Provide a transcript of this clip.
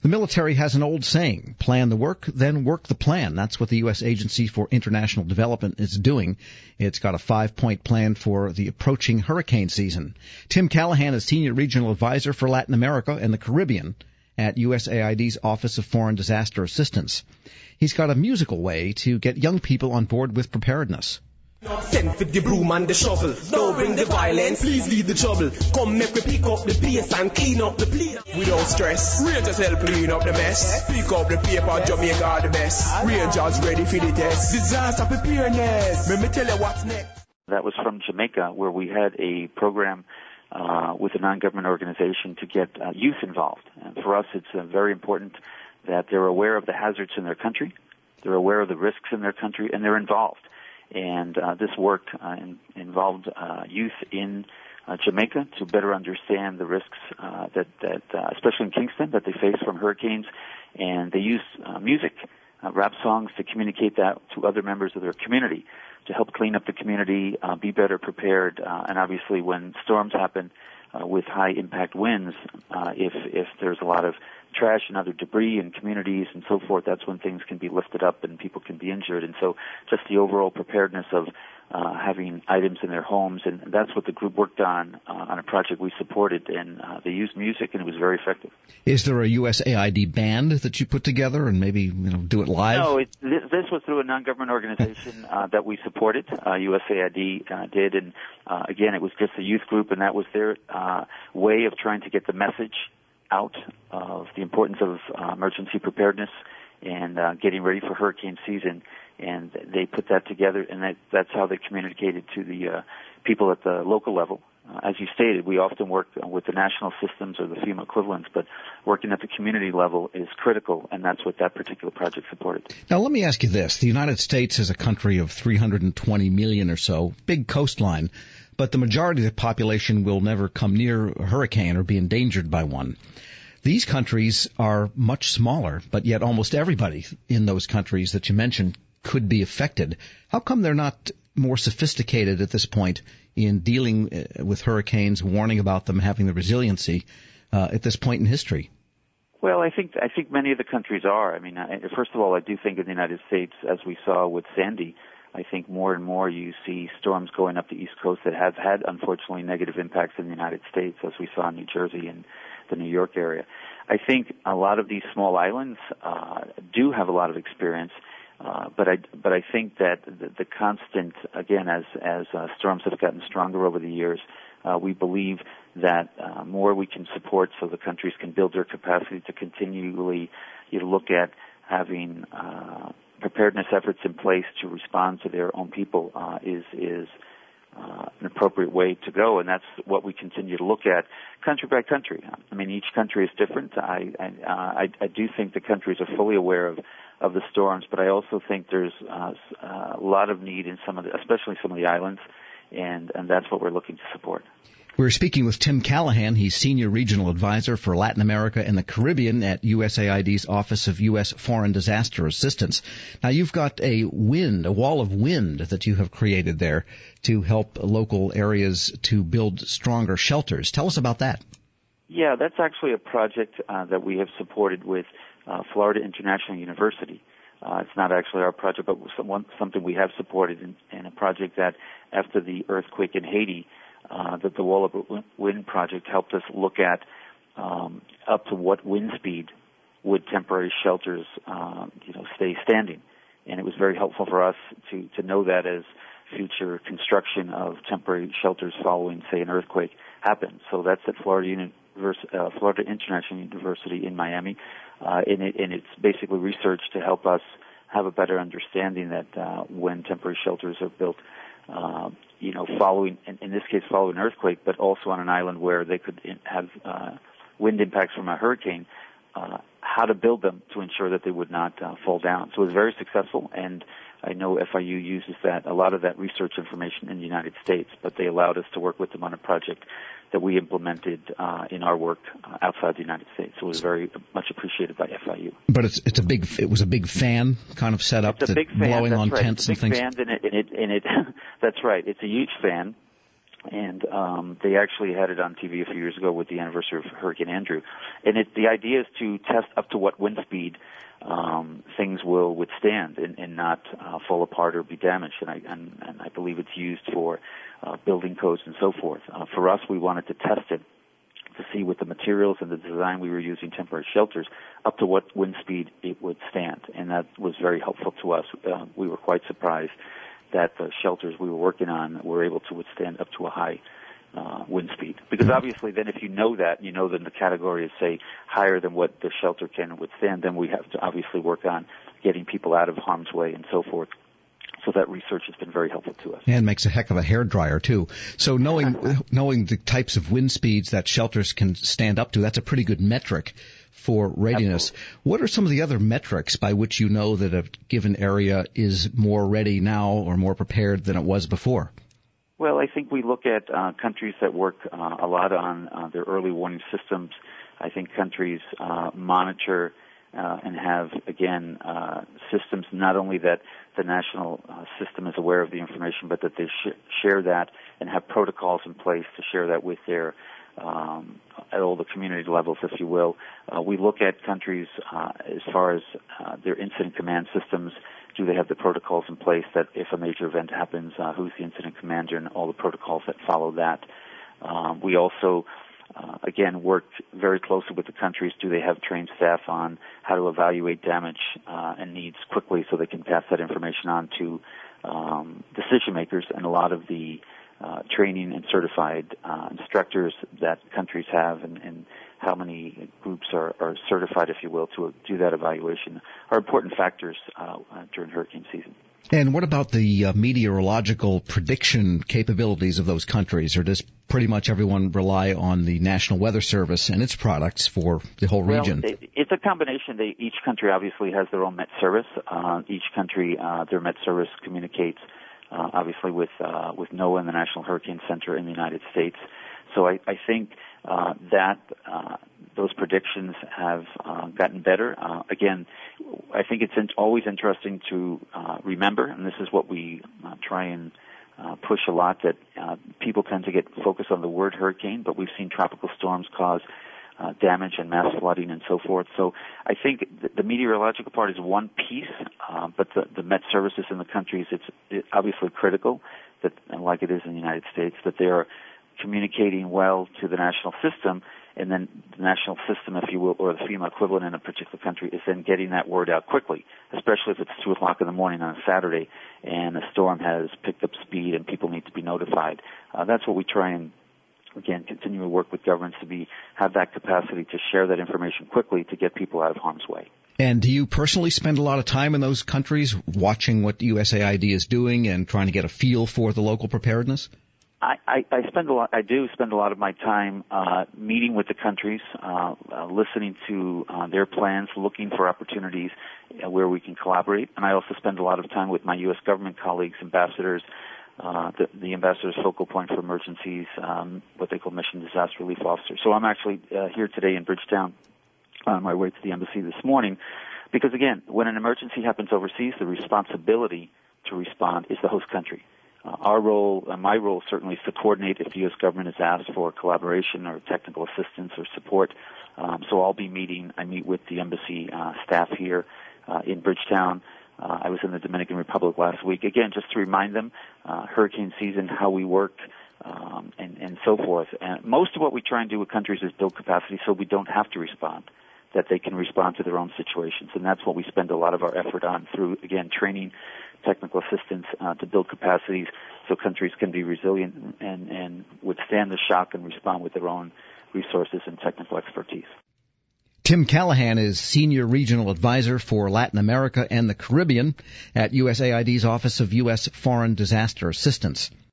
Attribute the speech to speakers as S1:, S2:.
S1: The military has an old saying, plan the work, then work the plan. That's what the U.S. Agency for International Development is doing. It's got a 5-point plan for the approaching hurricane season. Tim Callahan is Senior Regional Advisor for Latin America and the Caribbean at USAID's Office of Foreign Disaster Assistance. He's got a musical way to get young people on board with preparedness.
S2: Send for the broom and the shovel. Don't bring the violence, please leave the trouble. Come make me pick up the pace and clean up the place. Without stress, Rangers help clean up the mess. Pick up the paper, Jamaica the best. Rangers ready for the test. Disaster preparedness. Let me tell you what's next.
S3: That was from Jamaica, where we had a program with a non-government organization to get youth involved. And for us, it's very important that they're aware of the hazards in their country, they're aware of the risks in their country, and they're involved. And this work involved youth in Jamaica to better understand the risks that especially in Kingston, that they face from hurricanes. And they use music, rap songs, to communicate that to other members of their community, to help clean up the community, be better prepared. And obviously, when storms happen with high impact winds, if there's a lot of trash and other debris in communities and so forth, that's when things can be lifted up and people can be injured. And so just the overall preparedness of having items in their homes, and that's what the group worked on a project we supported, and they used music, and it was very effective.
S1: Is there a USAID band that you put together and maybe do it live?
S3: No, this was through a non-government organization that we supported. USAID did, and again, it was just a youth group, and that was their way of trying to get the message out of the importance of emergency preparedness and getting ready for hurricane season. And they put that together, and that's how they communicated to the people at the local level. As you stated, we often work with the national systems or the FEMA equivalents, but working at the community level is critical, and that's what that particular project supported.
S1: Now, let me ask you this. The United States is a country of 320 million or so, big coastline, but the majority of the population will never come near a hurricane or be endangered by one. These countries are much smaller, but yet almost everybody in those countries that you mentioned could be affected. How come they're not more sophisticated at this point in dealing with hurricanes, warning about them, having the resiliency at this point in history?
S3: Well, I think many of the countries are. I mean, first of all, I do think in the United States, as we saw with Sandy, I think more and more you see storms going up the East Coast that have had, unfortunately, negative impacts in the United States, as we saw in New Jersey and the New York area. I think a lot of these small islands do have a lot of experience, but I think that the constant, again, as storms have gotten stronger over the years, we believe that more we can support so the countries can build their capacity to continually look at having preparedness efforts in place to respond to their own people is an appropriate way to go, and that's what we continue to look at country by country. I mean, each country is different. I do think the countries are fully aware of the storms, but I also think there's a lot of need in especially some of the islands, and that's what we're looking to support.
S1: We're speaking with Tim Callahan. He's Senior Regional Advisor for Latin America and the Caribbean at USAID's Office of U.S. Foreign Disaster Assistance. Now, you've got a wall of wind that you have created there to help local areas to build stronger shelters. Tell us about that.
S3: Yeah, that's actually a project that we have supported with Florida International University. It's not actually our project, but something we have supported in a project that after the earthquake in Haiti, that the Wall of Wind project helped us look at up to what wind speed would temporary shelters stay standing. And it was very helpful for us to know that as future construction of temporary shelters following, say, an earthquake happens. So that's at Florida International University in Miami, and it's basically research to help us have a better understanding that when temporary shelters are built, following, in this case, following an earthquake, but also on an island where they could have wind impacts from a hurricane, how to build them to ensure that they would not fall down. So it was very successful, and I know FIU uses a lot of that research information in the United States, but they allowed us to work with them on a project that we implemented in our work outside the United States. So it was very much appreciated by FIU.
S1: But it was a big fan kind of setup,
S3: it's a big fan,
S1: blowing on
S3: right.
S1: tents and things.
S3: It's a big fan, and it that's right. It's a huge fan. And they actually had it on TV a few years ago with the anniversary of Hurricane Andrew. And the idea is to test up to what wind speed things will withstand and not fall apart or be damaged. And I believe it's used for building codes and so forth. For us, we wanted to test it to see with the materials and the design we were using, temporary shelters, up to what wind speed it would stand. And that was very helpful to us. We were quite surprised that the shelters we were working on were able to withstand up to a high wind speed. Because obviously then if you know that the category is, say, higher than what the shelter can withstand, then we have to obviously work on getting people out of harm's way and so forth. So that research has been very helpful to us.
S1: And makes a heck of a hairdryer, too. So knowing the types of wind speeds that shelters can stand up to, that's a pretty good metric for readiness. Absolutely. What are some of the other metrics by which you know that a given area is more ready now or more prepared than it was before?
S3: Well, I think we look at countries that work a lot on their early warning systems. I think countries monitor and have, again, systems not only that the national system is aware of the information, but that they share that and have protocols in place to share that with their at all the community levels, if you will. We look at countries as far as their incident command systems. Do they have the protocols in place that if a major event happens, who's the incident commander and all the protocols that follow that? We also again, work very closely with the countries. Do they have trained staff on how to evaluate damage and needs quickly so they can pass that information on to decision makers? And a lot of the training and certified instructors that countries have and how many groups are certified, if you will, to do that evaluation are important factors during hurricane season.
S1: And what about the meteorological prediction capabilities of those countries? Or does pretty much everyone rely on the National Weather Service and its products for the whole region?
S3: Well, it's a combination. Each country obviously has their own Met Service. Each country, their Met Service communicates obviously with NOAA and the National Hurricane Center in the United States. So I think that those predictions have gotten better. Again, I think it's always interesting to remember, and this is what we try and push a lot, that people tend to get focused on the word hurricane, but we've seen tropical storms cause damage and mass flooding and so forth. So I think the meteorological part is one piece, but the Met Services in the countries, it's obviously critical, that, like it is in the United States, that they are communicating well to the national system, and then the national system, if you will, or the FEMA equivalent in a particular country, is then getting that word out quickly, especially if it's 2 o'clock in the morning on a Saturday and a storm has picked up speed and people need to be notified. That's what we try and, again, continue to work with governments to have that capacity to share that information quickly to get people out of harm's way.
S1: And do you personally spend a lot of time in those countries watching what USAID is doing and trying to get a feel for the local preparedness?
S3: I do spend a lot of my time meeting with the countries, listening to their plans, looking for opportunities where we can collaborate. And I also spend a lot of time with my U.S. government colleagues, ambassadors, the ambassador's focal point for emergencies, what they call mission disaster relief officers. So I'm actually here today in Bridgetown on my way to the embassy this morning because, again, when an emergency happens overseas, the responsibility to respond is the host country. Our role, my role certainly is to coordinate if the U.S. government is asked for collaboration or technical assistance or support. So I'll be I meet with the embassy staff here in Bridgetown. I was in the Dominican Republic last week. Again, just to remind them, hurricane season, how we work, and so forth. And most of what we try and do with countries is build capacity so we don't have to respond, that they can respond to their own situations. And that's what we spend a lot of our effort on through, again, training, technical assistance to build capacities so countries can be resilient and withstand the shock and respond with their own resources and technical expertise.
S1: Tim Callahan is Senior Regional Advisor for Latin America and the Caribbean at USAID's Office of U.S. Foreign Disaster Assistance.